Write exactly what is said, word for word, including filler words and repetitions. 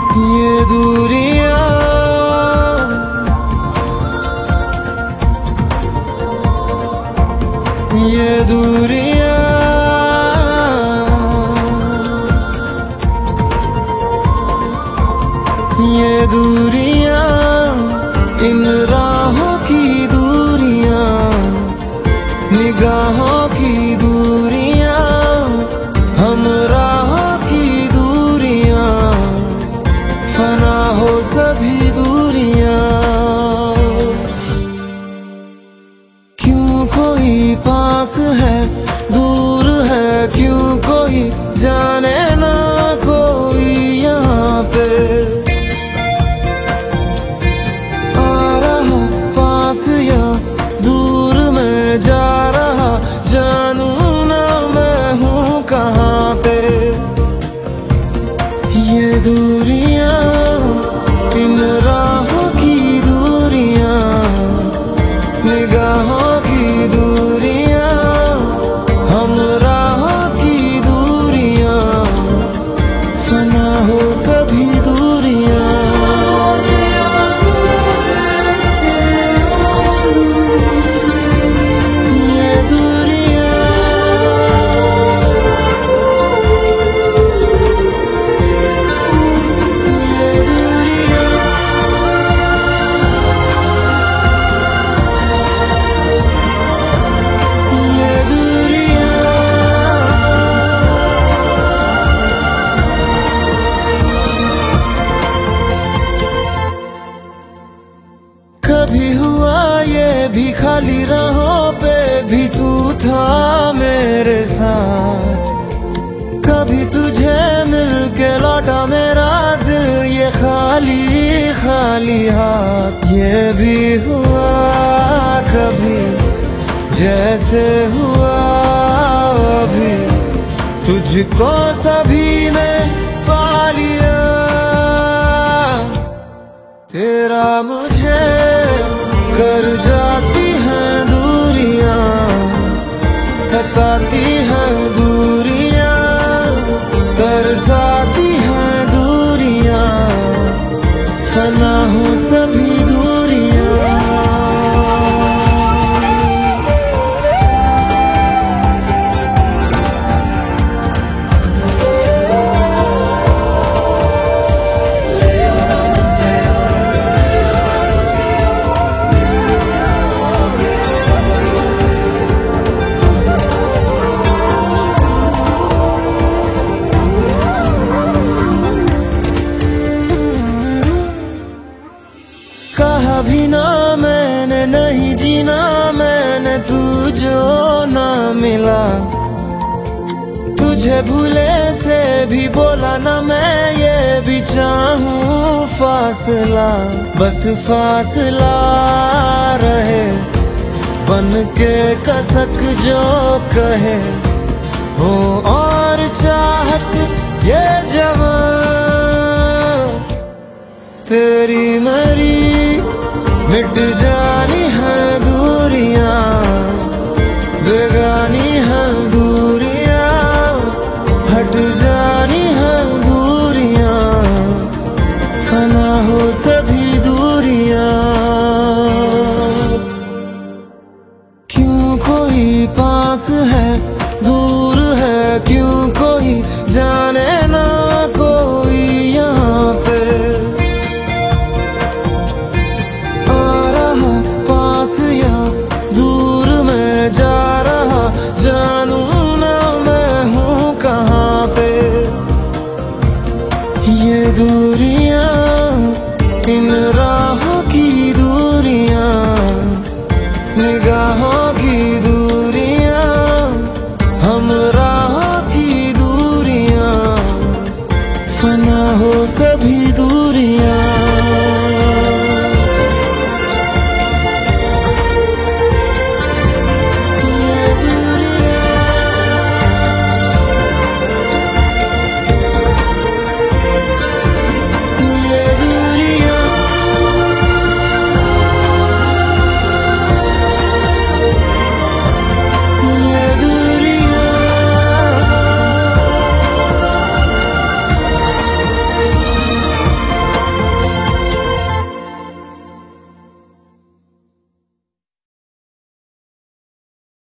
ये दूरियां ये दूरियां ये दूरियां इन राहों की दूरियां, निगाहों की दूरियां, हम राहों की दूरियां, फना हो सभी दूरियां। क्यों कोई पास है दूर है, क्यों कोई जाने ना कोई यहाँ पे आ रहा पास या दूर में जा रहा, जानू ना मैं हूँ कहाँ पे। ये दूरियां इन राहों की दूरियां, निगाहों की दूरियां, हम राहों की दूरियां, फना हो सभी दूरियां। कभी हुआ ये भी खाली राहों पे भी तू था मेरे साथ, कभी तुझे मिल के लौटा मेरा दिल ये खाली खाली हाथ। ये भी हुआ कभी जैसे हुआ अभी, तुझको सभी में पा लिया। तेरा मुझे कर जाती हैं दूरियां, सताती हैं दूरियां, तरसाती हैं दूरियां, फना हूँ सभी दूरियां। कहा भी ना मैंने नहीं जीना मैंने, तू जो ना मिला। तुझे भूले से भी बोला ना मैं, ये भी चाहूं फासला, बस फासला रहे बन के कसक जो कहे हो। और चाहत ये जवां तेरी मरी मिट जानी है दूरियां, बेगानी है दूरियां, हट जानी है दूरियां, फना हो सभी दूरियां। क्यों कोई पास है दूर है, क्यों कोई जाने ना कोई यहाँ पे दूर में जा रहा, जानू ना मैं हूँ कहाँ पे। ये दूरियां इन राहों की दूरियां, निगाहों की दूरियां, हम राहों की दूरियां, फना हो सभी दूर।